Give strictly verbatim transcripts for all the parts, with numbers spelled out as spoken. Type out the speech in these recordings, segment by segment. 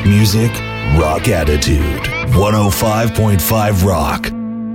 Rock music, rock attitude. one oh five point five Rock.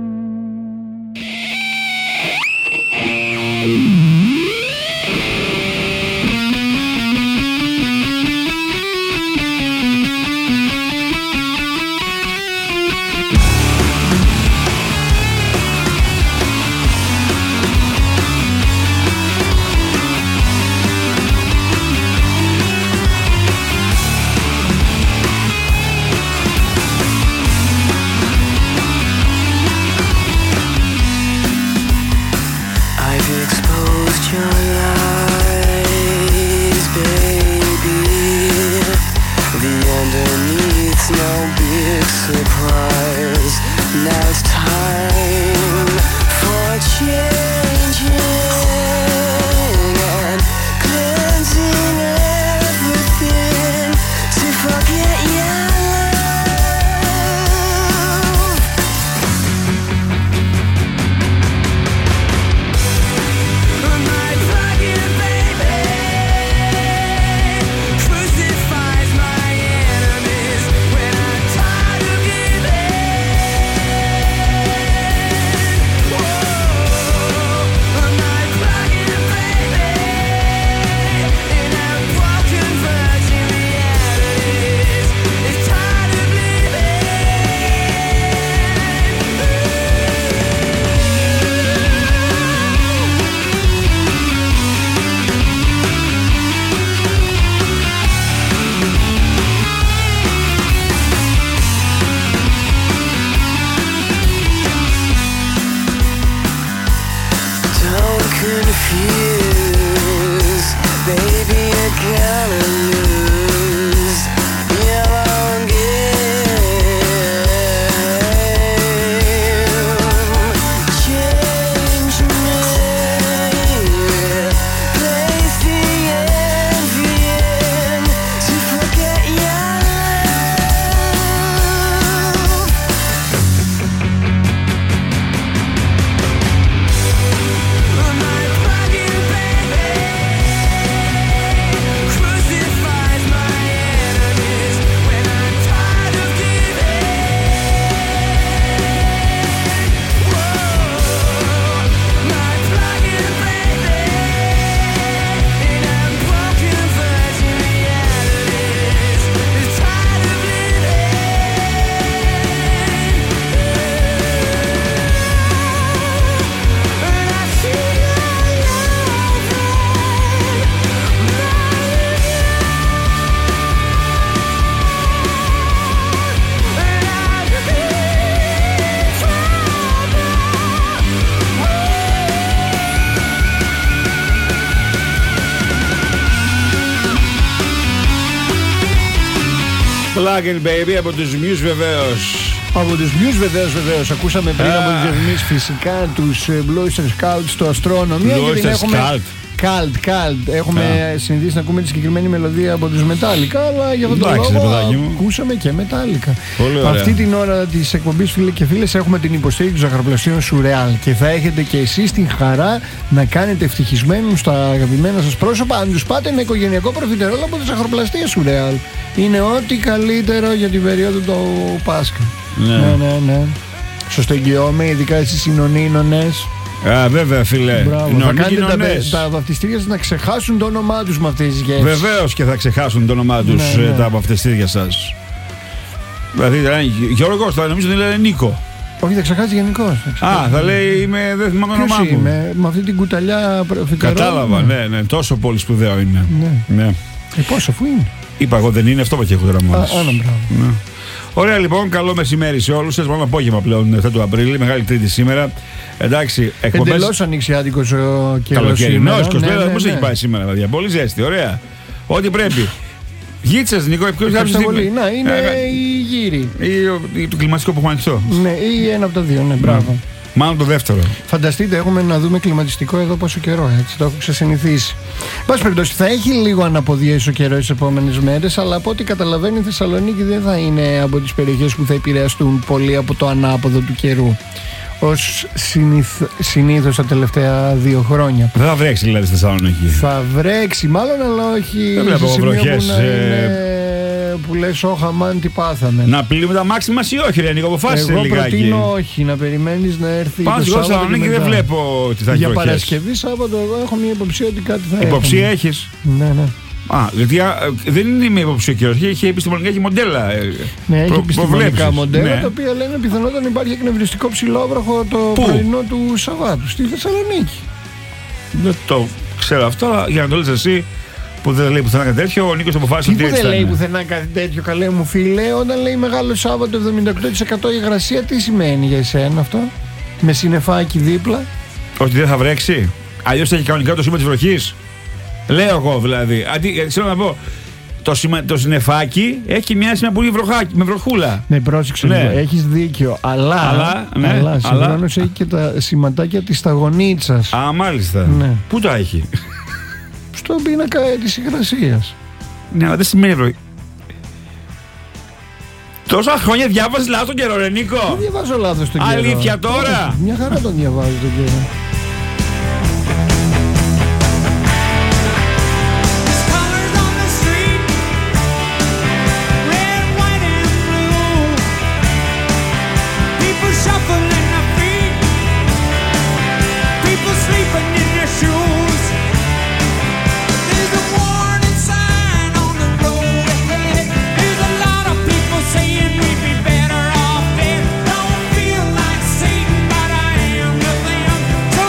Plug in Baby από τους Muse βεβαίως. Από τους Muse βεβαίως, βεβαίως. Ακούσαμε πριν ah. από τις διαφημίσεις φυσικά τους Blue Oyster Cult στο Αστρόνομο. Blue Oyster Cult. Cult, Cult. Έχουμε ah. συνηθίσει να ακούμε τη συγκεκριμένη μελωδία από τους Metallica, αλλά για αυτόν τον λόγο ακούσαμε και Metallica. Αυτή την ώρα της εκπομπής, φίλε και φίλες, έχουμε την υποστήριξη του ζαχαροπλαστείων Surreal και θα έχετε και εσείς την χαρά να κάνετε ευτυχισμένους στα αγαπημένα σας πρόσωπα αν τους πάτε ένα οικογενειακό προφιτερόλ από τη ζαχαροπλαστεία Surreal. Είναι ό,τι καλύτερο για την περίοδο του Πάσχα. Ναι, ναι, ναι. ναι. Σωστό εγγυώμαι, ειδικά εσείς οι νονίνονες. Α, βέβαια, φίλε. Μπράβο, θα κάνετε τα, τα βαφτιστήρια σας να ξεχάσουν το όνομά τους με αυτές τις γεύσεις. Βεβαίως και θα ξεχάσουν το όνομά τους ναι, ναι. τα βαφτιστήρια σας. Δηλαδή, Γιώργος, θα νομίζω ότι λένε Νίκο. Όχι, θα ξεχάσει γενικώς. Α, θα λέει, είμαι, δεν θυμάμαι το όνομά μου. Είμαι, με αυτή την κουταλιά προφιτερόλ. Κατάλαβα, ναι, ναι, τόσο πολύ σπουδαίο είναι. Ναι. ναι. Ε, πόσο, αφού είναι. Είπα εγώ δεν είναι, αυτό που έχει τώρα μόνος. Α, ναι. Ωραία, λοιπόν, καλό μεσημέρι σε όλους σας. Πάμε απόγευμα πλέον εφτά του Απρίλη, Μεγάλη Τρίτη σήμερα. Εντάξει, εκπομπές. Εντελώς ανοιξιάτικος ο καιρός. Καλοκαιρινός, είκοσι πέντε βαθμούς έχει πάει σήμερα, παιδιά. Πολύ ζέστη, ωραία. Ό,τι πρέπει. Γίτσες, Νικό, ποιος θα πολύ. Να, είναι ε, η γύρι. Ή, ή το κλιματιστικό που έχουμε ανοιχτό. Ναι, ή ένα από τα δύο, ναι, μπράβο. Mm. Μάλλον το δεύτερο. Φανταστείτε, έχουμε να δούμε κλιματιστικό εδώ πόσο καιρό, έτσι το έχω ξεσυνηθίσει. Πάση περιπτώσει, θα έχει λίγο αναποδιές ο καιρός τις επόμενες μέρες, αλλά από ό,τι καταλαβαίνει η Θεσσαλονίκη δεν θα είναι από τις περιοχές που θα επηρεαστούν πολύ από το ανάποδο του καιρού. Ως συνήθ, συνήθως τα τελευταία δύο χρόνια. Δεν θα βρέξει δηλαδή στη Θεσσαλονίκη. Θα βρέξει, μάλλον, αλλά όχι. Δεν βλέπω βροχές. Που, ε... που λες όχα μάν τι πάθαμε. Να πλύνουμε τα μάξι μας ή όχι, ρε Νίκο, αποφάσισε λιγάκι. Εγώ προτείνω όχι, να περιμένεις να έρθει Πάνω το Σάββατο και, και δεν βλέπω τι θα έχει. Για Παρασκευή Σάββατο εγώ έχω μια υποψία ότι κάτι θα Υποψία έχουμε. έχεις? Ναι, ναι. Α, γιατί α, δεν είναι με υποψία και όχι, έχει επιστημονικά, έχει μοντέλα. Ναι, έχει προ, επιστημονικά μοντέλα, ναι. τα οποία λένε πιθανότατα υπάρχει εκνευριστικό ψιλόβροχο το Πού? πρωινό του Σαββάτου στη Θεσσαλονίκη. Δεν το ξέρω αυτό, αλλά για να το λες εσύ που δεν λέει πουθενά κάτι τέτοιο, ο Νίκος αποφάσισε ότι έτσι δεν λέει πουθενά κάτι τέτοιο, καλέ μου φίλε. Όταν λέει Μεγάλο Σάββατο εβδομήντα οκτώ τοις εκατό υγρασία, τι σημαίνει για εσένα αυτό? Με συννεφάκι δίπλα. Ότι δεν θα βρέξει. Αλλιώς θα έχει κανονικά το σήμα της βροχής. Λέω εγώ δηλαδή. Αντί, θέλω να πω, το, σημα, το συννεφάκι έχει μια σημαία πολύ βροχάκι, με βροχούλα. Ναι, πρόσεξε ναι. λίγο. Έχεις δίκιο. Αλλά, αλλά, ναι, αλλά συγχρόνως έχει και τα σηματάκια της σταγονίτσας. Α, μάλιστα. Ναι. Πού τα έχει? Στον πίνακα της υγρασίας. Ναι, αλλά δεν σημαίνει βροχή. Τόσα χρόνια διάβαζες λάθος τον καιρό, ρε Νίκο. Δεν διαβάζω λάθος τον καιρό. Αλήθεια τώρα. Μια χαρά τον διαβάζω τον καιρό. Saying we'd be better off dead. Don't feel like Satan, but I am to them. So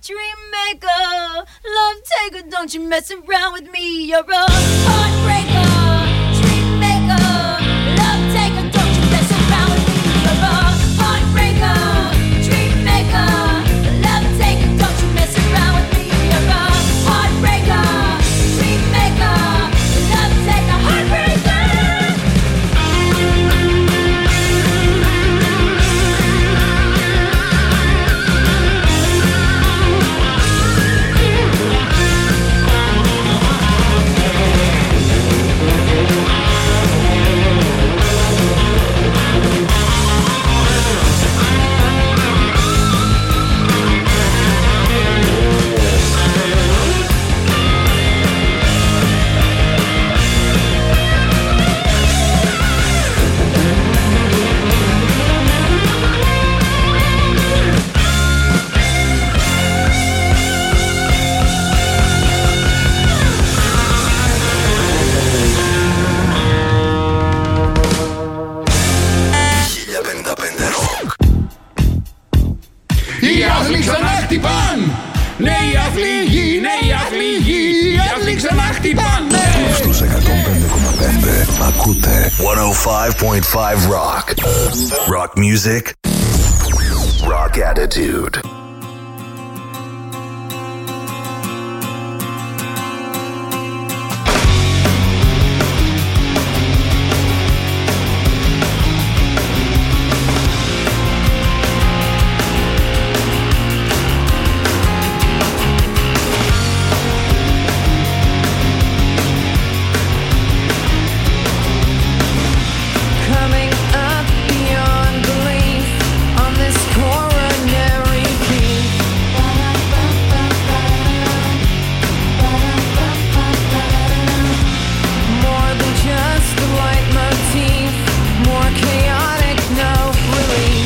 dream maker, love taker, don't you mess around with me. You're a heartbreaker, dream maker, love taker, don't you mess around with me. You're a heartbreaker, dream maker, love taker, don't you mess around with me. You're a heartbreaker, dream maker, love taker, heartbreaker. Οι άθλοι ξανά χτυπάν! Ναι, οι αθλοί, ναι, οι αθλοί, οι άθλοι ξανά χτυπάν! Στους εκατόν πέντε κόμμα πέντε ακούτε εκατόν πέντε κόμμα πέντε Rock. Rock music. Rock attitude. Coming up beyond belief on this coronary beat. More than just a leitmotif, more chaotic, no relief.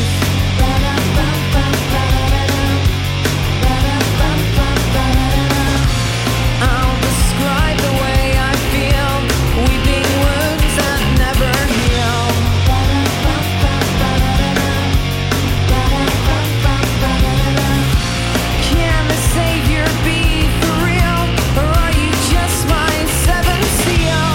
I'll describe the way I feel, weeping wounds that never heal. Can the savior be for real, or are you just my seventh seal?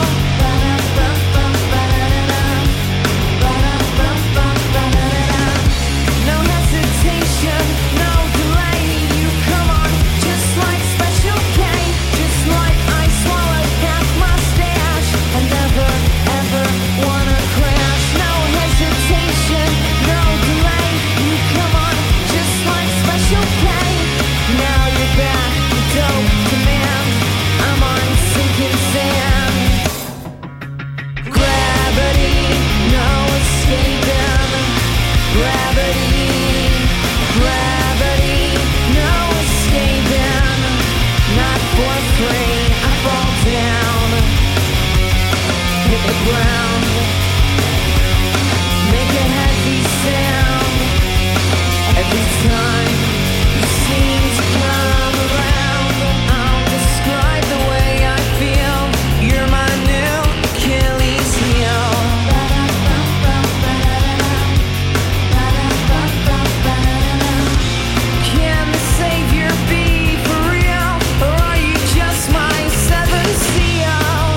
No hesitation, no delay, you come on just like Special K, just like I swallowed half my stash. I never ever wanna crash. No hesitation, no delay, you come on just like Special K. Now you're back, you dope demand, I'm on sinking sand. Gravity, no escaping. Gravity, gravity, no escaping. Not for free, I fall down, hit the ground, make a heavy sound. Every time you seem to come around, I'll describe the way I feel. You're my new Achilles heel. Can the savior be for real, or are you just my seventh seal?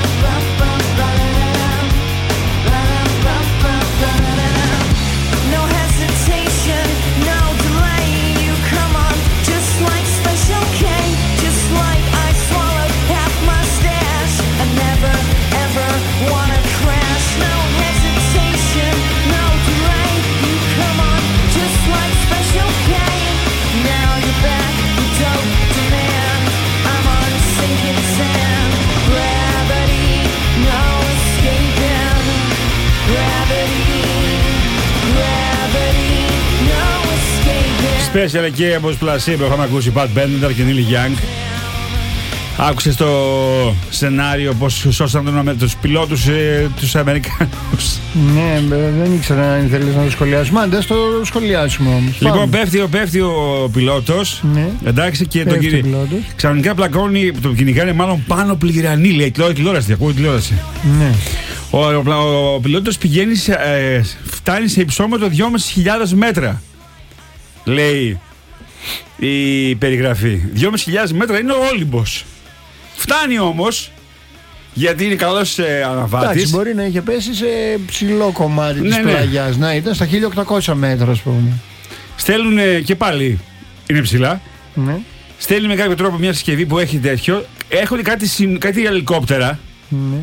No hesitation, no delay, you come on just like Special K, just like I swallowed half my stash. I never ever wanna crash. No hesitation, no delay, you come on just like Special K. Now you're back, you dope demand, I'm on sinking sand. Gravity, no escaping. Gravity, gravity, no escaping. Special εκεί από τους Placebo είχαμε ακούσει Pat Benatar και Neil Young. Άκουσες το σενάριο πως σώσαν τους πιλότους ε, τους Αμερικάνους. Ναι, δεν ήξερα αν θέλεις να το σχολιάσουμε. Αν δεν το σχολιάσουμε όμως. Λοιπόν, πέφτει, πέφτει ο πιλότος. Ναι. Εντάξει, και τον κύριε. Ξαφνικά πλακώνει, το κυνηγάνε μάλλον πάνω πληγυρανή. Λέει τηλεόραση, ακούω τηλεόραση. Ναι. Ο, ο, ο πιλότος πηγαίνει, σε, ε, φτάνει σε υψόμετρο δυόμισι χιλιάδες μέτρα. Λέει. η περιγραφή. δυόμισι χιλιάδες μέτρα είναι ο Όλυμπος. Φτάνει όμως, γιατί είναι καλός ε, αναβάτης. Εντάξει, μπορεί να είχε πέσει σε ψηλό κομμάτι ναι, της ναι. πλαγιάς. Να ήταν στα χίλια οκτακόσια μέτρα, ας πούμε. Στέλνουν και πάλι, είναι ψηλά. Ναι. Στέλνει με κάποιο τρόπο μια συσκευή που έχει τέτοιο. Έχουν κάτι, κάτι ελικόπτερα. Ναι.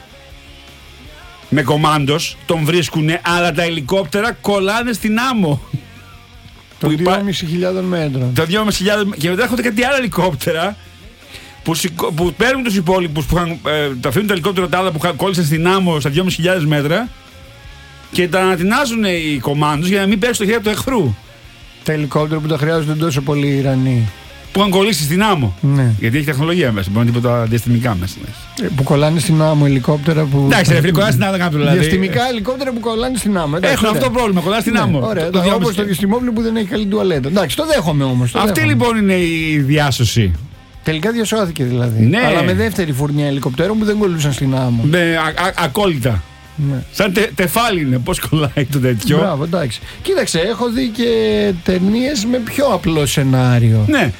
Με κομάντος, τον βρίσκουνε, αλλά τα ελικόπτερα κολλάνε στην άμμο. Των δυόμισι χιλιάδες μέτρων. Τα δυόμισι χιλιάδες και μετά έχουν κάτι άλλα ελικόπτερα που, σηκώ, που παίρνουν τους υπόλοιπους, που είχαν, ε, τα αφήνουν τα ελικόπτερα τα άλλα που κόλλησαν στην άμμο στα δυόμισι χιλιάδες μέτρα και τα ανατινάζουν οι κομάντος για να μην πέσει στο χέρι του εχθρού. Τα ελικόπτερα που τα χρειάζονται τόσο πολύ οι Ιρανοί. Που είχαν κολλήσει στην άμμο. Ναι. Γιατί έχει τεχνολογία μέσα, μπορεί να τίποτα διαστημικά μέσα. Ε, που κολλάνε στην άμμο ελικόπτερα που. Εντάξει, ρε φίλε, κολλάνε στην άμμο κάποιο δηλαδή. Διαστημικά ελικόπτερα που κολλάνε στην άμμο. Έχουν αυτό το πρόβλημα, κολλάνε στην άμμο. Ωραία, το, όπως το διαστημόπλαιο που δεν έχει καλή τουαλέτα. Εντάξει, το δέχομαι όμως. Το Αυτή δέχομαι. λοιπόν είναι η διάσωση. Τελικά διασώθηκε δηλαδή. Ναι. Αλλά με δεύτερη φουρνιά ελικοπτέρων που δεν κολλούσαν στην άμμο. Με α, α, ακόλυτα. Ναι. Σαν τε, τεφάλι είναι, πώς κολλάει το τέτοιο. Μπράβο, εντάξει. Κοίταξε, έχω δει και ταινίες με πιο απλό σενάριο. Ναι.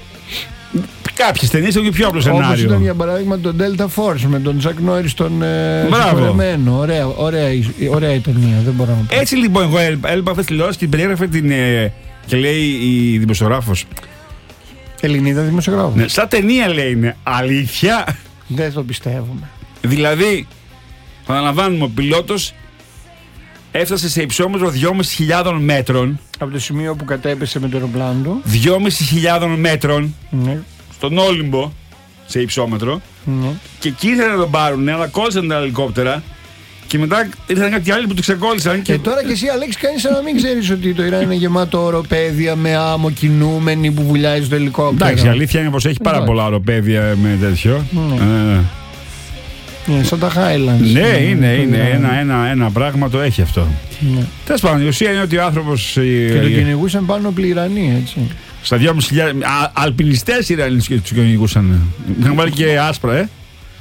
Κάποιες ταινίες έχουν και πιο απλό σενάριο. Όπως ήταν για παράδειγμα το Delta Force με τον Τζακ Νόρις τον ε, συγχωρεμένο. Ωραία, ωραία, ωραία η ταινία, δεν μπορώ να πω. Έτσι λοιπόν, εγώ έλειπα αυτές τις τηλεόραση και την περιέγραφε την. Ε, και λέει η δημοσιογράφος. Ελληνίδα δημοσιογράφος. Ναι, σαν ταινία λέει είναι. Αλήθεια. Δεν το πιστεύουμε. Δηλαδή, επαναλαμβάνουμε, ο πιλότος έφτασε σε υψόμετρο δυόμισι χιλιάδες μέτρων. Από το σημείο που κατέπεσε με το αεροπλάνο του. δυόμισι χιλιάδες μέτρων. Ναι. Στον Όλυμπο, σε υψόμετρο. Ναι. Και εκεί ήθελαν να τον πάρουν, αλλά κόλλησαν τα ελικόπτερα. Και μετά ήρθαν κάποιοι άλλοι που το ξεκόλλησαν. Και, και τώρα και εσύ, Αλέξη, κάνεις σαν να μην ξέρεις ότι το Ιράν είναι γεμάτο οροπέδια με άμμο κινούμενη που βουλιάζει στο ελικόπτερο. Εντάξει, η αλήθεια είναι πως έχει πάρα πολλά οροπέδια με τέτοιο. Ναι. Ε, Είναι σαν τα Highlands. ναι, είναι, το είναι. Ιράν. Ένα, ένα, ένα πράγμα το έχει αυτό. Ναι. Τέλος πάντων, η ουσία είναι ότι ο άνθρωπος. Και το κυνηγούσαν πάνω πληρανοί, έτσι. Στα δυόμισι χιλιάδες. Αλπινιστές Ιρανοί τους κυνηγούσαν. Είχαν βάλει και άσπρα, ε.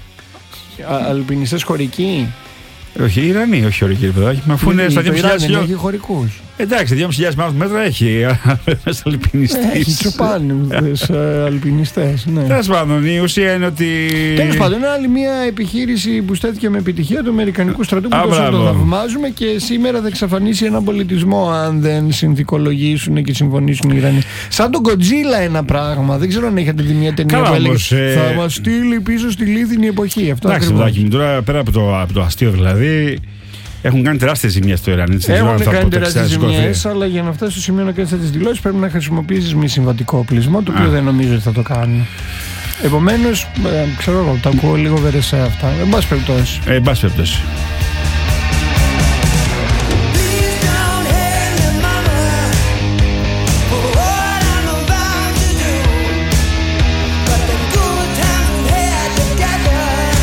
Α, αλπινιστές χωρικοί. Όχι, Ιρανοί, όχι ορικοί, παιδάκι. Μα αφού είναι στα Το Ιράν δυόμισι χιλιάδες δεν έχει χιλιάδες. χωρικούς. Εντάξει, δυόμισι χιλιάδες μέτρα έχει. Ένας αλπινιστής. Έχει τσοπάνιδες αλπινιστές. Ναι. Τέλος πάντων, η ουσία είναι ότι. Τέλος πάντων, είναι άλλη μια επιχείρηση που στέθηκε με επιτυχία του Αμερικανικού στρατού που Α, τόσο μπράβο. το θαυμάζουμε και σήμερα θα εξαφανίσει έναν πολιτισμό αν δεν συνθηκολογήσουν και συμφωνήσουν οι Ιρανοί. Σαν τον Κοντζίλα ένα πράγμα. Δεν ξέρω αν έχετε δει μια ταινία Καλά, που έλεγε όμως, ε... θα μας στείλει πίσω στη λίθινη εποχή. Αυτό Εντάξει, ακριβώς. παιδάκι μου, τώρα πέρα από το, από το αστείο δηλαδή, έχουν κάνει τεράστιες ζημιές στο Ιράν. Έτσι, Έχουν θα κάνει πω, τεράστιες το ζημιές, αλλά για να φτάσει στο σημείο να κάνεις τις δηλώσεις πρέπει να χρησιμοποιήσεις μη συμβατικό οπλισμό, το οποίο Α. δεν νομίζω ότι θα το κάνουν. Επομένως, ε, ξέρω εγώ, τα ακούω λίγο βερεσέ αυτά. Εν πάση περιπτώσει. Ε, εν πάση περιπτώσει. Please don't hate me, mama, for what I'm about to do. But the good times we had together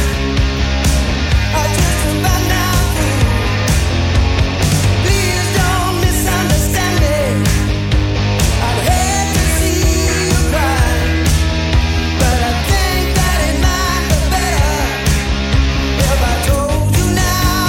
are just about now through. Please don't misunderstand me. I'd hate to see you cry, but I think that it might be better if I told you now.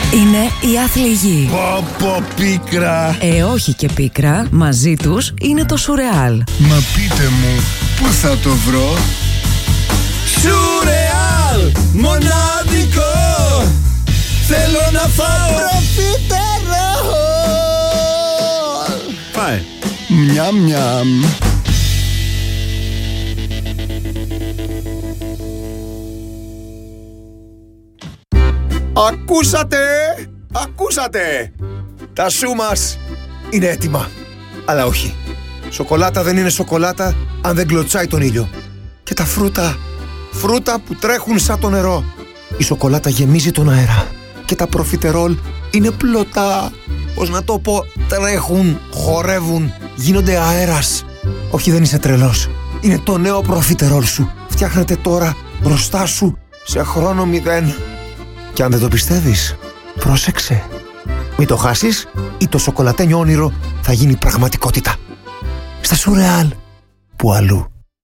Είναι η άθλη γη. Πω πω πίκρα. Ε, όχι και πίκρα. Μαζί τους είναι το Σουρεάλ. Μα πείτε μου, πού θα το βρω? Σουρεάλ, μοναδικό. Θέλω να φάω προφιτερόλ. Φάε. Μιαμ μιαμ. Ακούσατε! Ακούσατε! Τα σου μας είναι έτοιμα. Αλλά όχι. Σοκολάτα δεν είναι σοκολάτα αν δεν κλωτσάει τον ήλιο. Και τα φρούτα, φρούτα που τρέχουν σαν το νερό. Η σοκολάτα γεμίζει τον αέρα. Και τα προφιτερόλ είναι πλωτά. Πώς να το πω, τρέχουν, χορεύουν, γίνονται αέρας. Όχι, δεν είσαι τρελός. Είναι το νέο προφιτερόλ σου. Φτιάχνεται τώρα μπροστά σου σε χρόνο μηδέν. Και αν δεν το πιστεύεις, πρόσεξε. Μην το χάσεις ή το σοκολατένιο όνειρο θα γίνει πραγματικότητα. Στα Σουρεάλ, που αλλού.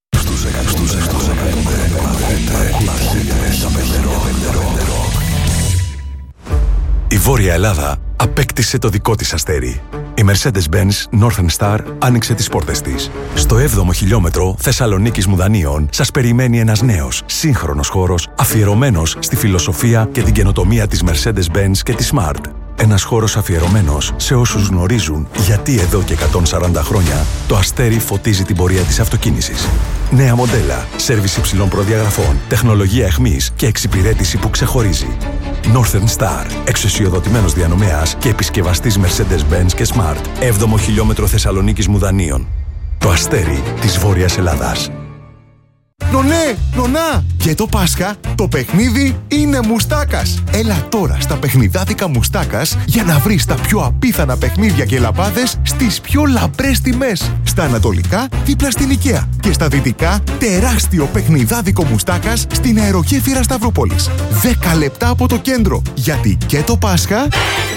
Η Βόρεια Ελλάδα απέκτησε το δικό της αστέρι. Η Mercedes-Benz Northern Star άνοιξε τις πόρτες της. Στο έβδομο χιλιόμετρο Θεσσαλονίκης Μουδανίων σας περιμένει ένας νέος, σύγχρονος χώρος αφιερωμένος στη φιλοσοφία και την καινοτομία της Mercedes-Benz και της Smart. Ένας χώρος αφιερωμένος σε όσους γνωρίζουν γιατί εδώ και εκατόν σαράντα χρόνια το αστέρι φωτίζει την πορεία της αυτοκίνησης. Νέα μοντέλα, σέρβις υψηλών προδιαγραφών, τεχνολογία εχμής και εξυπηρέτηση που ξεχωρίζει. Northern Star, εξουσιοδοτημένος διανομέας και επισκευαστής Mercedes-Benz και Smart. έβδομο χιλιόμετρο Θεσσαλονίκης Μουδανίων. Το αστέρι της Βόρειας Ελλάδας. Νονέ, νονά! Και το Πάσχα, το παιχνίδι είναι Μουστάκας. Έλα τώρα στα παιχνιδάδικα Μουστάκας για να βρεις τα πιο απίθανα παιχνίδια και λαμπάδες στις πιο λαμπρές τιμές. Στα ανατολικά, δίπλα στην IKEA. Και στα δυτικά, τεράστιο παιχνιδάδικο Μουστάκας στην αερογέφυρα Σταυρούπολης. δέκα λεπτά από το κέντρο. Γιατί και το Πάσχα...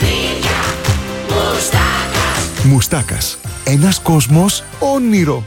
Μουστάκας! Μουστάκας. Ένας κόσμος όνειρο.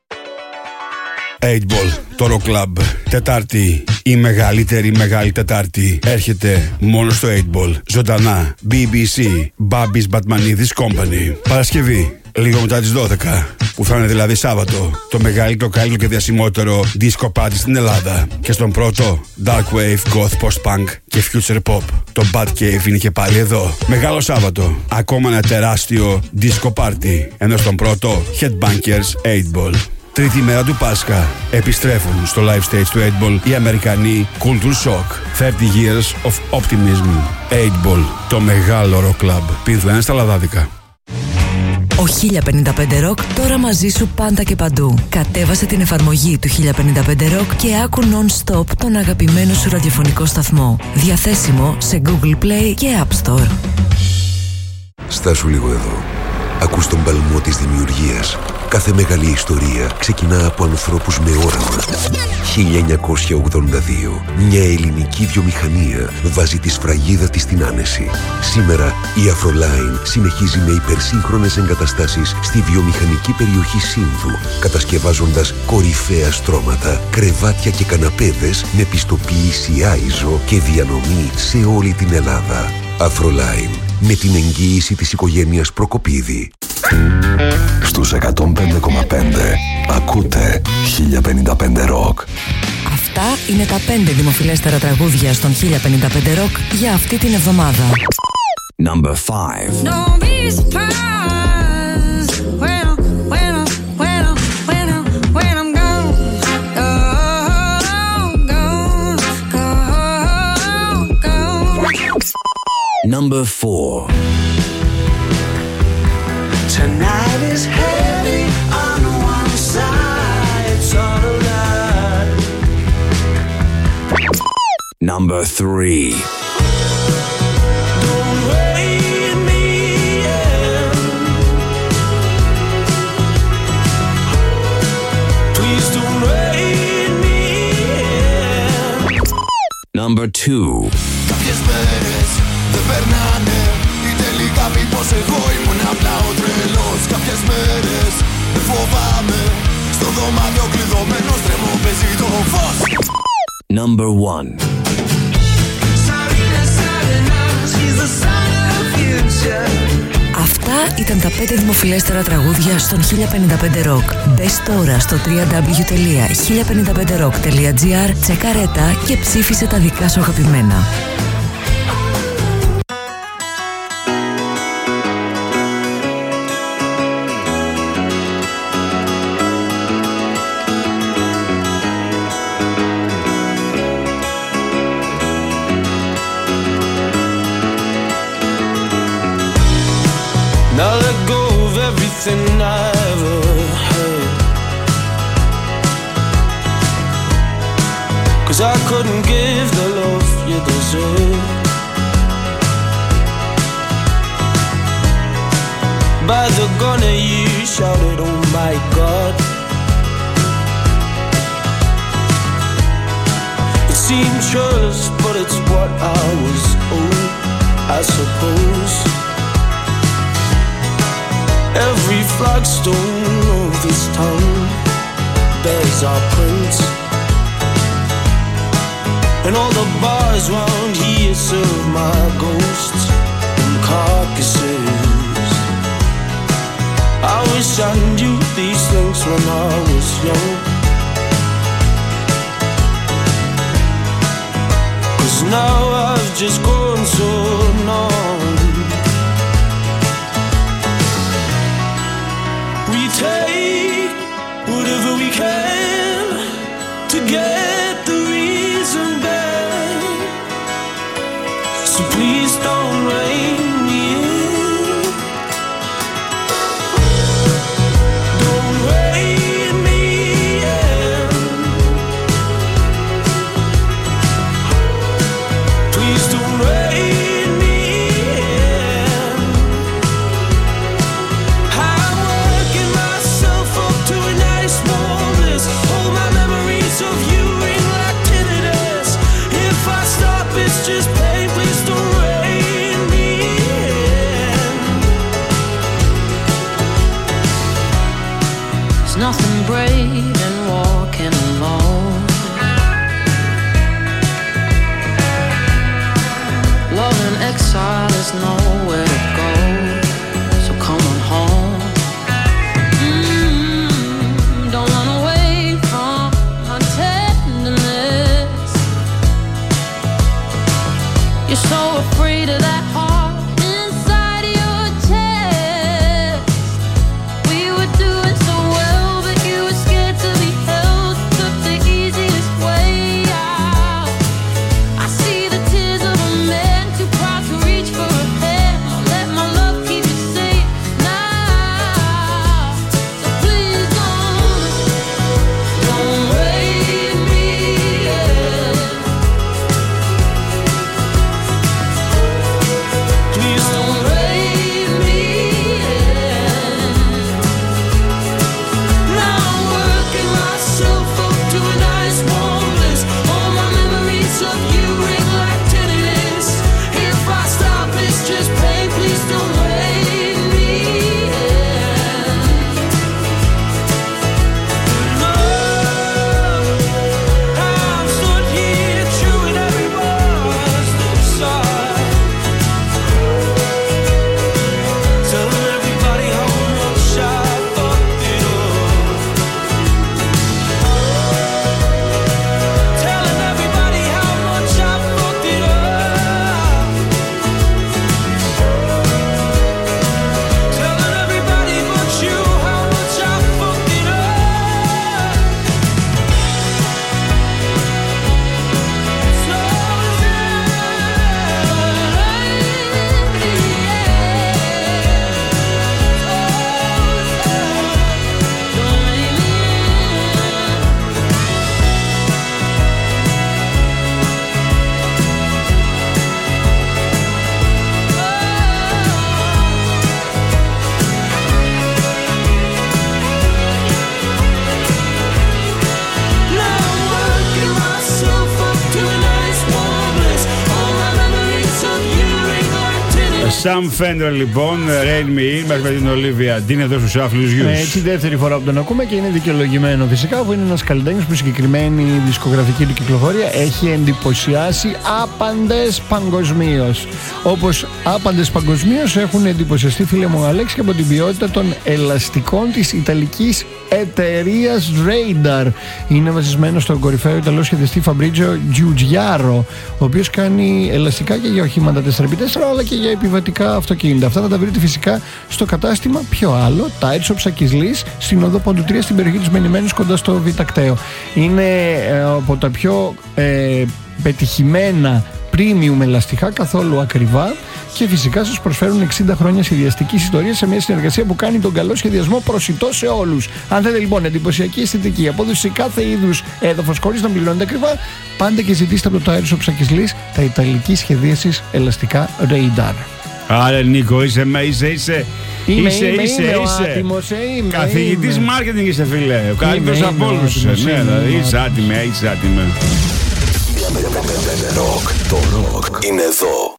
οκτώ Ball, το Rock Club. Τετάρτη, η μεγαλύτερη μεγάλη Τετάρτη. Έρχεται μόνο στο οκτώ Ball. Ζωντανά, μπι μπι σι, Babis Batmanidis Company. Παρασκευή, λίγο μετά τις δώδεκα, που θα είναι δηλαδή Σάββατο, το μεγαλύτερο, καλύτερο και διασημότερο disco party στην Ελλάδα. Και στον πρώτο, Dark Wave, Goth, Post-Punk και Future Pop. Το Bad Cave είναι και πάλι εδώ. Μεγάλο Σάββατο, ακόμα ένα τεράστιο disco party. Ενώ στον πρώτο, Headbangers οκτώ Ball. Τρίτη μέρα του Πάσχα επιστρέφουν στο live stage του οκτώ Ball οι Αμερικανοί Culture Shock. thirty years of optimism. οκτώ Ball, το μεγάλο rock club. Πίνθου στα λαδάδικα. Ο χίλια πενήντα πέντε Rock τώρα μαζί σου πάντα και παντού. Κατέβασε την εφαρμογή του χίλια πενήντα πέντε Rock και άκου non-stop τον αγαπημένο σου ραδιοφωνικό σταθμό. Διαθέσιμο σε Google Play και App Store. Στάσου λίγο εδώ. Ακούς τον παλμό της δημιουργίας. Κάθε μεγάλη ιστορία ξεκινά από ανθρώπους με όραμα. χίλια εννιακόσια ογδόντα δύο. Μια ελληνική βιομηχανία βάζει τη σφραγίδα της στην άνεση. Σήμερα η Afroline συνεχίζει με υπερσύγχρονες εγκαταστάσεις στη βιομηχανική περιοχή Σύνδου, κατασκευάζοντας κορυφαία στρώματα, κρεβάτια και καναπέδες με πιστοποίηση άιζο και διανομή σε όλη την Ελλάδα. Afroline, με την εγγύηση της οικογένειας Προκοπίδη. Στους εκατόν πέντε κόμμα πέντε ακούτε χίλια πενήντα πέντε Rock. Αυτά είναι τα πέντε δημοφιλέστερα τραγούδια στον χίλια πενήντα πέντε Rock για αυτή την εβδομάδα. Number five. Don't be surprised when I'm, when I'm, when I'm, when I'm, when I'm gone. Gone, gone, gone, gone. Number four. Tonight is heavy on one side, it's all a lie. Number three. Don't wait me in. Please don't wait me in. Number two. Κάποιες μέρες δεν περνάνε ή τελικά μήπως εγώ ήμουν απλά ο τρελός. Κάποιες μέρες δεν φοβάμαι, στο δωμάτιο κλειδωμένος τρέμω παίζει το φως. Number one. Sarina, Sarina, she's the ήταν τα πέντε δημοφιλέστερα τραγούδια στον χίλια πενήντα πέντε Rock. Μπες τώρα στο double-u double-u double-u τελεία χίλια πενήντα πέντε rock τελεία gr, τσεκάρε τα και ψήφισε τα δικά σου αγαπημένα. Now let go of everything I ever had, 'cause I couldn't give the love you deserve. By the gunner you shouted, oh my God. It seemed trust, but it's what I was owed, I suppose. Every flagstone of this town bears our prints, and all the bars round here serve my ghosts and carcasses. I wish I knew these things when I was young, 'cause now I've just grown so numb. We take whatever we can to get the reason back, so please don't rein me in. Don't rein me in. Please don't rein me in. I'm working myself up to a nice warm bliss. All my memories of you ring like tinnitus. If I stop, it's just pain. Please don't rein me in. There's nothing brave in walking alone. Love in exile is nowhere to go, so come on home. Mm, don't run away from my tenderness. You're so afraid of that heart inside your chest. We were doing so well, but you were scared to be held. Took the easiest way out. I see the tears of a man too proud to reach for a hand. I'll let my love keep you safe now. So please don't, don't rein me in. Sam Fender λοιπόν, Rain Me In, μαζί με την Ολίβια Ντίν εδώ στους άφλους γιους. Έτσι, δεύτερη φορά που τον ακούμε και είναι δικαιολογημένο φυσικά, που είναι ένας καλλιτέχνης που η συγκεκριμένη δισκογραφική του κυκλοφορία έχει εντυπωσιάσει άπαντες παγκοσμίως. Όπως άπαντες παγκοσμίως έχουν εντυπωσιαστεί, φίλε μου Αλέξη, και από την ποιότητα των ελαστικών της ιταλικής εταιρείας Radar. Είναι βασισμένο στον κορυφαίο Ιταλό σχεδιαστή Φαμπρίτζιο Giugiaro, ο οποίος κάνει ελαστικά και για οχήματα τέσσερα επί τέσσερα αλλά και για επιβατικά αυτοκίνητα. Αυτά θα τα βρείτε φυσικά στο κατάστημα Ποιο Άλλο, Tire Shop Σακισλής, στην οδό Πόντου τρία, στην περιοχή της Μενημένης, κοντά στο Βιτακτέο. Είναι ε, από τα πιο ε, πετυχημένα premium ελαστικά, καθόλου ακριβά, και φυσικά σας προσφέρουν εξήντα χρόνια σχεδιαστικής ιστορίας σε μια συνεργασία που κάνει τον καλό σχεδιασμό προσιτό σε όλους. Αν θέλετε λοιπόν εντυπωσιακή αισθητική απόδοση σε κάθε είδους έδαφος χωρίς να πληρώνετε ακριβά, πάντε και ζητήστε από το Tire Shop Σακισλής τα ιταλική σχεδίασης ελαστικά Radar. Άρα Νίκο, είσαι, είσαι, είσαι, Είμαι, είσαι, είμαι, είσαι, είμαι, είσαι. ο άτιμος, ε, είμαι, Καθηγητής είμαι. μάρκετινγκ είσαι, φίλε. Ο καλύτερος Είμαι, από είμαι, όλους. ο άτιμος, Ναι, είμαι, δηλαδή είμαι, είσαι άτιμε, είσαι άτιμε. Ροκ, το ροκ είναι εδώ.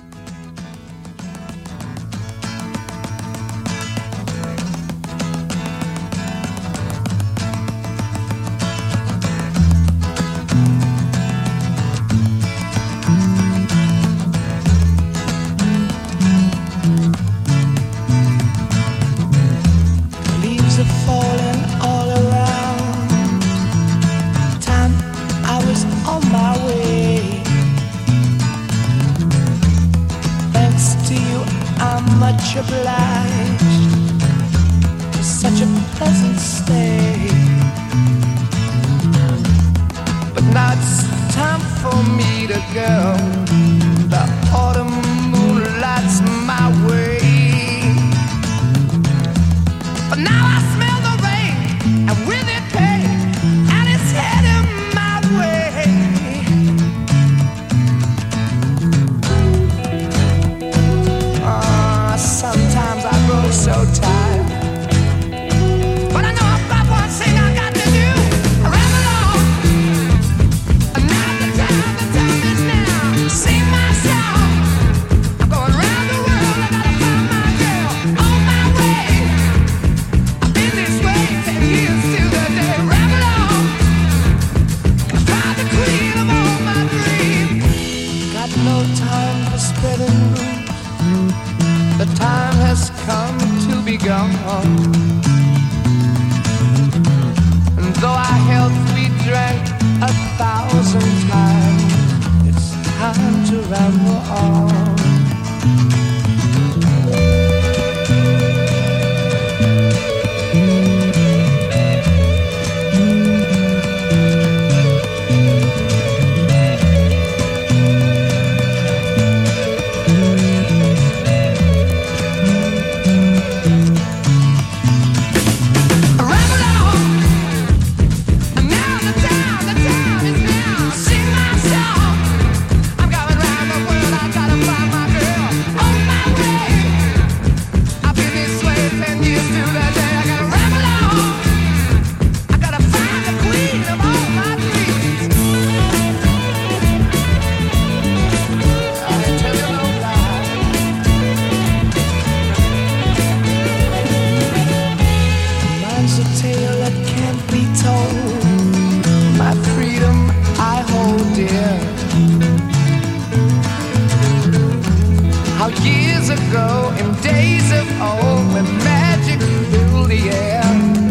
Leaves are falling all around. Time I was on my way. Thanks to you, I'm much obliged for such a pleasant stay. But now it's time for me to go. The autumn moonlight's my way. But now I smell the rain, and with it pain, and it's heading my way. Ah, sometimes I grow so tired, but I know I've got one thing I got to do. I ramble on, and now the time, the time is now. Sing my song. I'm going round the world. I gotta find my girl on my way. Been this way ten years to the day. Ramble on, find the queen of all my dreams. Got no time for spreading rumors. The time has come to be gone. And though our health we drank a thousand times, it's time to ramble on. Ramble on, and now the time, the time is now. Sing my song. I'm going round the world. I gotta find my girl on my way. I've been this way ten years to the day. I gotta ramble on. I gotta find the queen of all my dreams. I ain't tell you no lie. Mine's a tale that can't be told. My freedom I hold dear. How years ago, in days of old, when magic filled the air,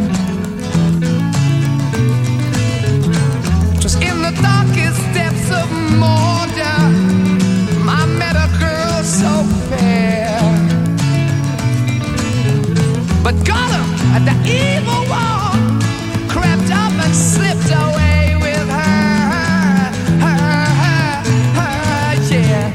'twas in the darkest depths of Mordor I met a girl so fair. But Gollum, the evil one, crept up and slipped away with her, her, her, her, yeah.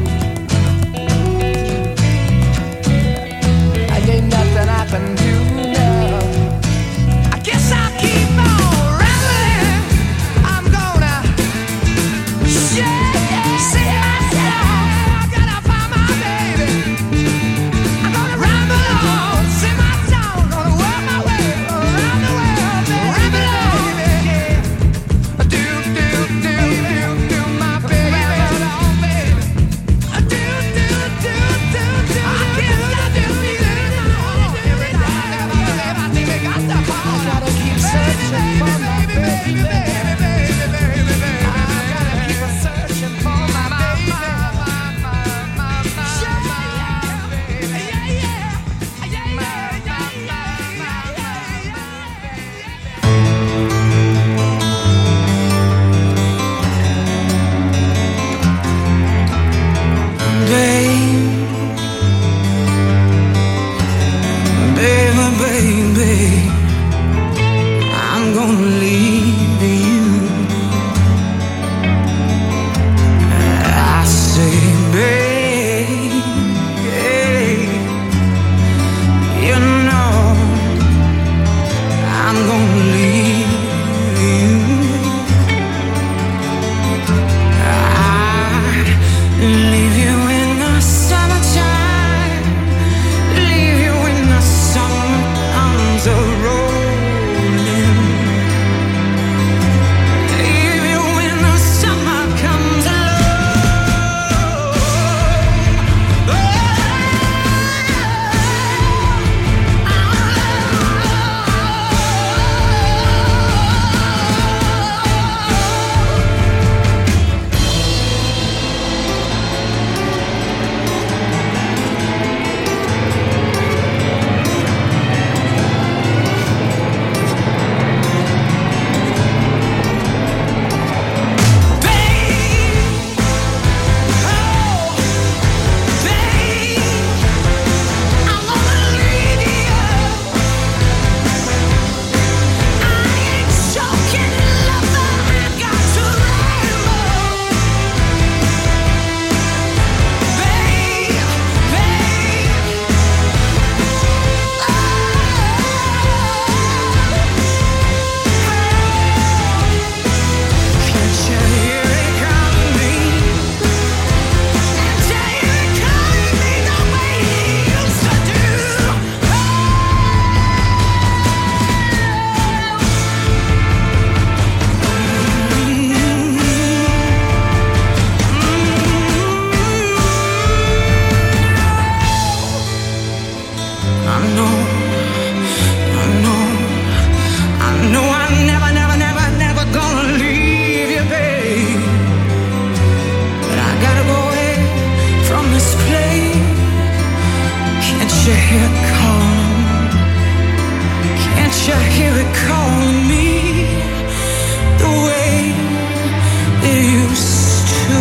And ain't nothing I can do now. I guess I'll keep on rambling. I'm gonna shake, see myself. I gotta find my baby. I'm gonna ramble on, sing my song, gonna work my way around. hear it calling? Can't you hear it calling me the way it used to?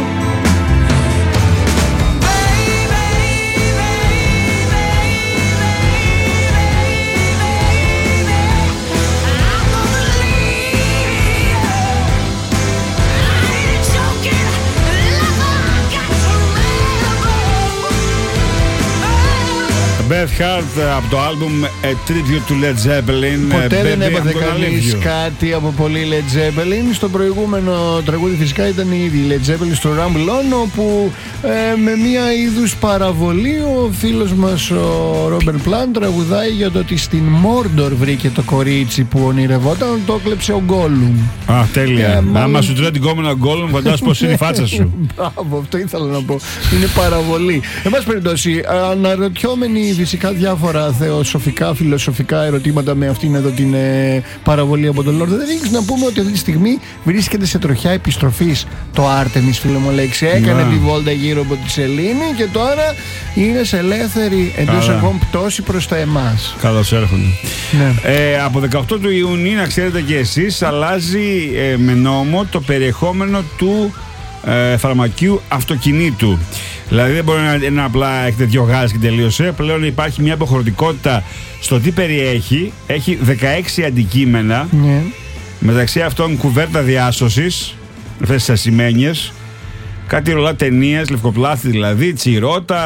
Beth Hart από το άλμπουμ A Tribute to Led Zeppelin. Ποτέ Baby, δεν έπαθε I'm gonna κανείς leave you. κάτι από πολύ Led Zeppelin. Στο προηγούμενο τραγούδι φυσικά ήταν η ίδια Led Zeppelin στο Rumble On, όπου ε, με μία είδους παραβολή ο φίλος μας ο Ρόμπερ Πλάν τραγουδάει για το ότι στην Μόρντορ βρήκε το κορίτσι που ονειρευόταν, το έκλεψε ο Γκόλουμ. Α, τέλεια. Ε, μάλλον- Άμα σου τρώει την κόμενα Γκόλουμ, φαντάσου πως είναι η φάτσα σου. Μπράβο, αυτό ήθελα να πω. Είναι παραβολή. Εν πάση περιπτώσει, αναρωτιόμενοι φυσικά διάφορα θεοσοφικά, φιλοσοφικά ερωτήματα με αυτήν εδώ την ε, παραβολή από τον Lord of the Rings, να πούμε ότι αυτή τη στιγμή βρίσκεται σε τροχιά επιστροφής το Artemis, φίλε μου Αλέξη. Έκανε Να. τη βόλτα γύρω από τη σελήνη και τώρα είναι σε ελεύθερη εντός Καλά. εγγών πτώση προς τα εμάς. Καλώς έρχονται. Ναι. Ε, από δεκαοκτώ του Ιουνίου, να ξέρετε και εσείς, αλλάζει ε, με νόμο το περιεχόμενο του ε, φαρμακείου αυτοκινήτου. Δηλαδή δεν μπορεί να είναι απλά έχετε δυο γάλες και τελείωσε. Πλέον υπάρχει μια υποχρεωτικότητα στο τι περιέχει. Έχει δεκαέξι αντικείμενα. Ναι. Μεταξύ αυτών κουβέρτα διάσωσης, αυτές τις ασημένιες, κάτι ρολά ταινίες, λευκοπλάστη δηλαδή, τσιρότα,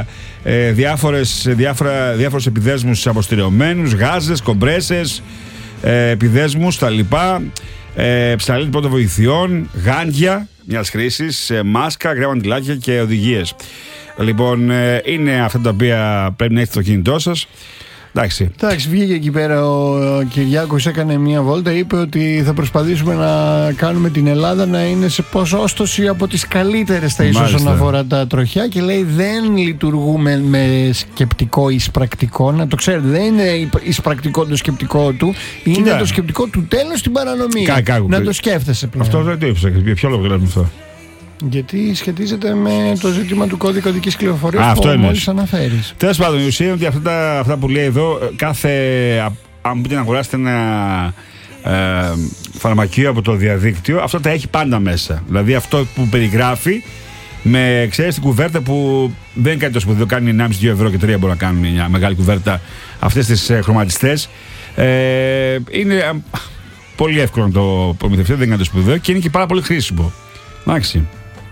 ε, διάφορες, διάφορα, διάφορους επιδέσμους αποστηριωμένους, γάζες, κομπρέσες, ε, επιδέσμους, τα λοιπά, ε, ψαλίδι πρώτων βοηθειών, γάντια μιας χρήσης, ε, μάσκα, γκρέα μαντιλάκια και οδηγίες. Λοιπόν, ε, είναι αυτά τα οποία πρέπει να έχετε στο κινητό σας. Εντάξει. Εντάξει, βγήκε εκεί πέρα ο Κυριάκος, έκανε μια βόλτα, είπε ότι θα προσπαθήσουμε να κάνουμε την Ελλάδα να είναι σε ποσόστοση από τις καλύτερες θέσεις όσον αφορά τα τροχιά, και λέει δεν λειτουργούμε με σκεπτικό εισπρακτικό, να το ξέρετε, δεν είναι εισπρακτικό το σκεπτικό του, είναι Κοίτα. το σκεπτικό του τέλος στην παρανομία. Κα- κάκου, να κάκου. το σκέφτεσαι πλέον. Αυτό δεν το ήψα. Για ποιο λόγο το λέμε αυτό? Γιατί σχετίζεται με το ζήτημα του κώδικα οδικής κυκλοφορίας Α, αυτό που εννοείς. μόλις αναφέρεις. Τέλος πάντων, η ουσία είναι ότι αυτά, τα, αυτά που λέει εδώ, κάθε. Αν μπορείτε να αγοράσετε ένα ε, φαρμακείο από το διαδίκτυο, αυτό τα έχει πάντα μέσα. Δηλαδή αυτό που περιγράφει, με ξέρεις την κουβέρτα που δεν είναι κάτι τόσο σπουδαίο, κάνει ενάμιση με δύο ευρώ και τρία μπορεί να κάνουν μια μεγάλη κουβέρτα αυτές τις ε, χρωματιστές. Ε, είναι ε, πολύ εύκολο να το προμηθευτείτε, δεν είναι κάτι σπουδαίο και είναι και πάρα πολύ χρήσιμο. Εντάξει.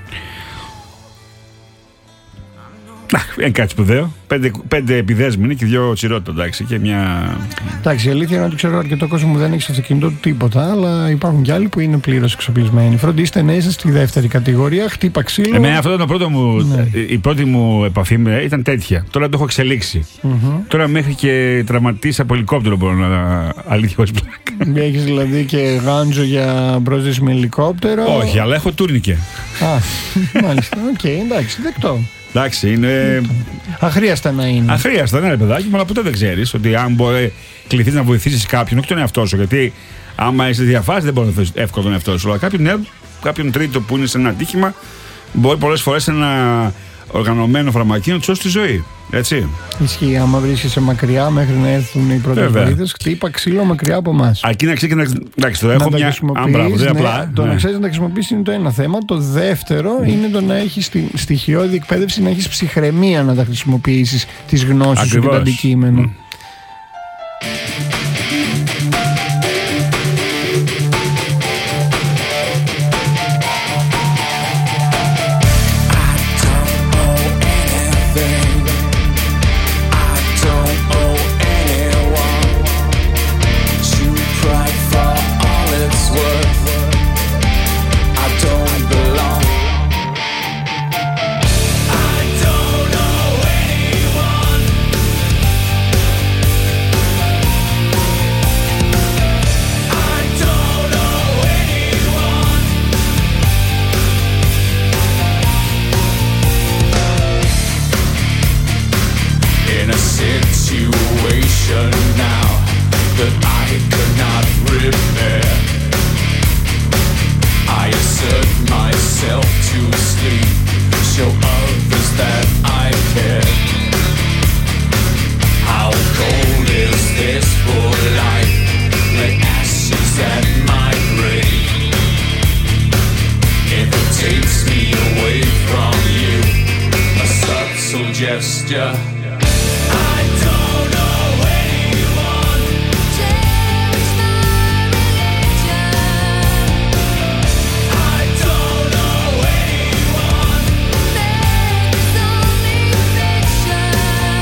Είναι κάτι σπουδαίο. Πέντε, πέντε επιδέσμοι είναι και δύο τσιρότητα, εντάξει, και μια. Εντάξει, η αλήθεια είναι ότι ξέρω αρκετό κόσμο που δεν έχει στο αυτοκίνητό του τίποτα, αλλά υπάρχουν και άλλοι που είναι πλήρως εξοπλισμένοι. Φροντίστε να είστε στη δεύτερη κατηγορία, χτύπα ξύλο. Εμένα αυτό ήταν το πρώτο μου, Ναι. η πρώτη μου επαφή με ήταν τέτοια. Τώρα το έχω εξελίξει. Μμμ. Τώρα μέχρι και τραυματίσει από ελικόπτερο μπορώ να. Αλήθεια, χωρίς πλάκα. Έχεις δηλαδή και γάντζο για πρόσδεση με ελικόπτερο. Όχι, αλλά έχω τούρνικε. Α, μάλιστα. Οκ, εντάξει, δεκτό. Εντάξει, είναι. Αχρίαστα να είναι. Αχρίαστα, ναι, ρε παιδάκι, αλλά ποτέ δεν ξέρει ότι αν μπορεί κληθεί να βοηθήσει κάποιον, όχι τον εαυτό σου. Γιατί άμα είσαι διαφάση δεν μπορεί να βοηθήσει εύκολα τον εαυτό σου. Αλλά κάποιον, ναι, κάποιον τρίτο που είναι σε ένα ατύχημα μπορεί πολλές φορές ένα οργανωμένο φαρμακείο να του σώσει τη ζωή. Έτσι. Ισχύει, άμα βρίσκεσαι μακριά μέχρι να έρθουν οι πρώτες Βέβαια. βοήθειες, χτύπα ξύλο μακριά από εμάς. Αρκεί να ξέρει και να. Εντάξει, τώρα έχω τα μια. χρησιμοποιείς, Αν μπράβο, δεν ναι, απλά. το ναι. να ξέρει να τα χρησιμοποιήσει είναι το ένα θέμα. Το δεύτερο είναι το να έχει στοιχειώδη εκπαίδευση, να έχει ψυχραιμία να τα χρησιμοποιήσει τι γνώσει σου και το Ακριβώς. αντικείμενο. Μμ. I don't know anyone gesture. I don't know anyone. Cherish my religion. I don't know anyone. Faith is only fiction.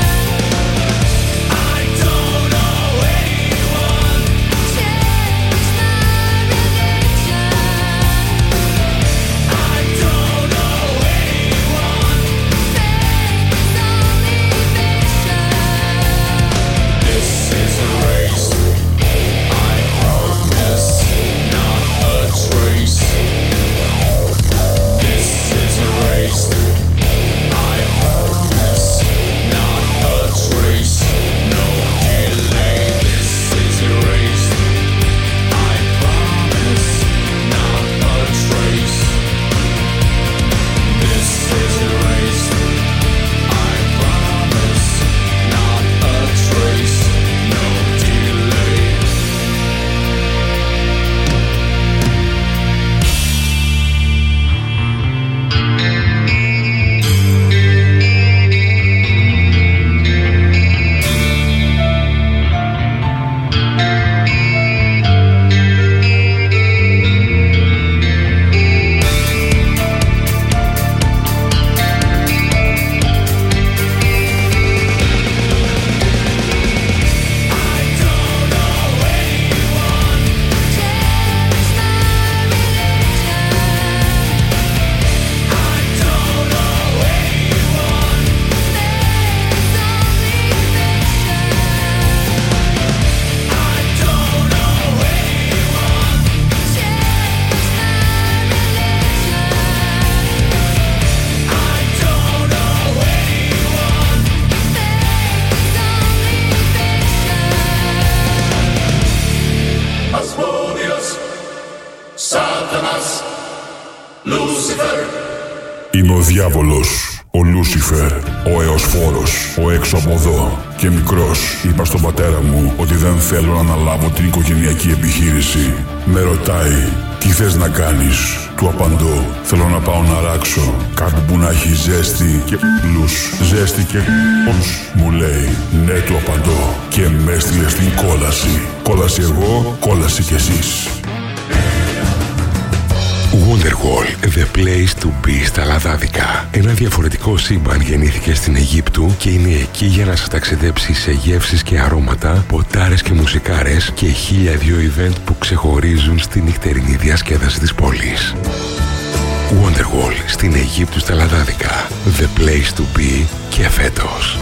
I don't know anyone. Cherish my religion. I don't know anyone. Faith is only fiction. This is a race. I promise, not a trace. This is a race. I promise, not a trace. No delay. This is a race. I promise, not a trace. This is a race. I promise, not a trace. No delay. Asmodeus, Satanas, Lucifer. Είμαι ο διάβολος, ο Λούσιφερ, ο Εωσφόρος, ο έξω από εδώ. Και μικρός είπα στον πατέρα μου ότι δεν θέλω να αναλάβω την οικογενειακή επιχείρηση. Με ρωτάει, τι θες να κάνεις? Του απαντώ, θέλω να πάω να ράξω κάπου που να έχει ζέστη και πλούς. Ζέστη και πλούς, μου λέει. Ναι, του απαντώ. Και με έστειλε στην κόλαση. Κόλαση εγώ, κόλαση κι εσείς. Wonderwall, the place to be στα Λαδάδικα. Ένα διαφορετικό σύμπαν γεννήθηκε στην Αιγύπτου και είναι εκεί για να σας ταξιδέψει σε γεύσεις και αρώματα, ποτάρες και μουσικάρες και χίλια δυο event που ξεχωρίζουν στη νυχτερινή διασκέδαση της πόλης. Wonderwall στην Αιγύπτου στα Λαδάδικα. The place to be και φέτος.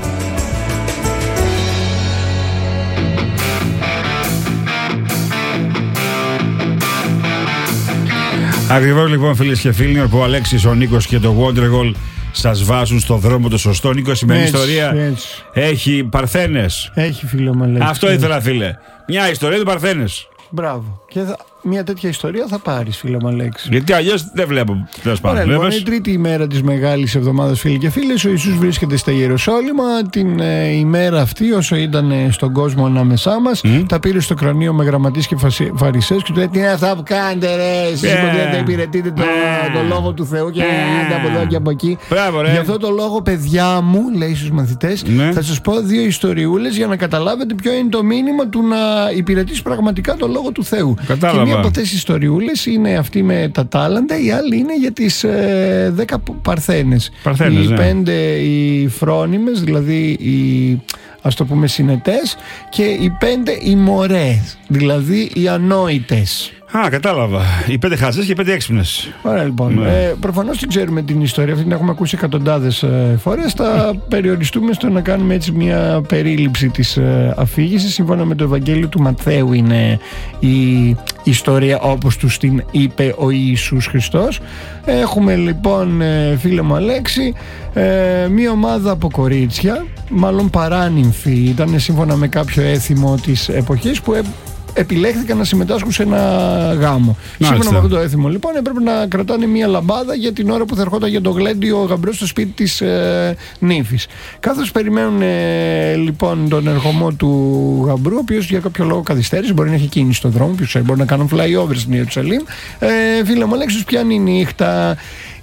Ακριβώς λοιπόν, φίλες και φίλοι, που ο Αλέξης, ο Νίκος και το Wonderwall σας βάζουν στο δρόμο το σωστό. Νίκο, η σημερινή ιστορία έτσι. έχει παρθένες. Έχει, φίλο μου, Αλέξη. Αυτό ήθελα, φίλε. Μια ιστορία του παρθένες. Μπράβο. Και θα, μια τέτοια ιστορία θα πάρεις, φίλε μου, Αλέξη. Γιατί αλλιώς δεν βλέπω. Ωραία, λοιπόν, είναι η τρίτη ημέρα της μεγάλης εβδομάδας, φίλοι και φίλες. Ο Ιησούς βρίσκεται στα Ιεροσόλυμα. Την ε, ημέρα αυτή, όσο ήταν ε, στον κόσμο ανάμεσά μας, mm. τα πήρε στο κρανίο με γραμματείς και φαρισαίους και του λέει: τι είναι αυτά που κάνετε, ρε! Εσείς yeah. που δεν υπηρετείτε το, yeah. το λόγο του Θεού και yeah. από εδώ και από εκεί. Μπράβο, ρε. Γι' αυτό το λόγο, παιδιά μου, λέει στους μαθητές, yeah. θα σας πω δύο ιστοριούλες για να καταλάβετε ποιο είναι το μήνυμα του να υπηρετείς πραγματικά το λόγο του Θεού. Κατάλαβα. Και μία από αυτές τις ιστοριούλες είναι αυτή με τα τάλαντα, η άλλη είναι για τις ε, δέκα παρθένες. Παρθένες, οι ναι. πέντε οι φρόνιμες, δηλαδή οι, ας το πούμε, συνετές, και οι πέντε οι μωρές, δηλαδή οι ανόητες. Α, κατάλαβα. Οι πέντε χαζές και οι πέντε έξυπνες. Ωραία, λοιπόν. Ναι. Ε, προφανώς την ξέρουμε την ιστορία αυτή, την έχουμε ακούσει εκατοντάδες ε, φορές. Θα περιοριστούμε στο να κάνουμε έτσι μια περίληψη της ε, αφήγησης. Σύμφωνα με το Ευαγγέλιο του Ματθαίου είναι η ιστορία όπως τους την είπε ο Ιησούς Χριστός. Έχουμε λοιπόν, ε, φίλε μου Αλέξη, ε, μια ομάδα από κορίτσια, μάλλον παράνυμφοι ήταν, σύμφωνα με κάποιο έθιμο της εποχής, που ε, επιλέχθηκαν να συμμετάσχουν σε ένα γάμο. Μάλιστα. Σύμφωνα με αυτό το έθιμο, λοιπόν, έπρεπε να κρατάνε μία λαμπάδα για την ώρα που θα ερχόταν για το γλέντι ο γαμπρός στο σπίτι της ε, νύφης. Καθώς περιμένουν ε, λοιπόν τον ερχομό του γαμπρού, ο οποίος για κάποιο λόγο καθυστέρησε, μπορεί να έχει κίνηση στον δρόμο, ποιος ξέρει, μπορεί να κάνουν flyover στην Ιερουσαλήμ. Ε, φίλε μου, Αλέξης, πιάνει η νύχτα.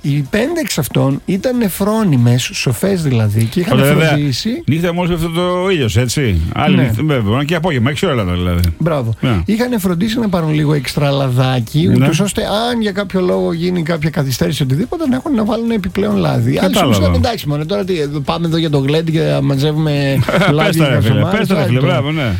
Οι πέντε εξ αυτών ήταν νεφρόνιμες, σοφές δηλαδή, και είχαν φροντίσει. Νύχτα μόλις αυτό το ήλιος, έτσι. Άλλη Ναι. νύχτα, βέβαια, και απόγευμα, έξι ώρα δηλαδή. Μπράβο. Ναι. Είχαν φροντίσει να πάρουν λίγο εξτρα λαδάκι, Ναι. ούτως ώστε αν για κάποιο λόγο γίνει κάποια καθυστέρηση οτιδήποτε να έχουν να βάλουν επιπλέον λάδι. Άλλοι Κατάλαβα. σου λένε εντάξει, μόνο τώρα τι, εδώ πάμε εδώ για το γλέντι και μαζεύουμε Πες λάδι τα για ρε φίλε, χαμάρες, πες τα ρε άλλοι φίλε, τώρα. μπράβο, ναι.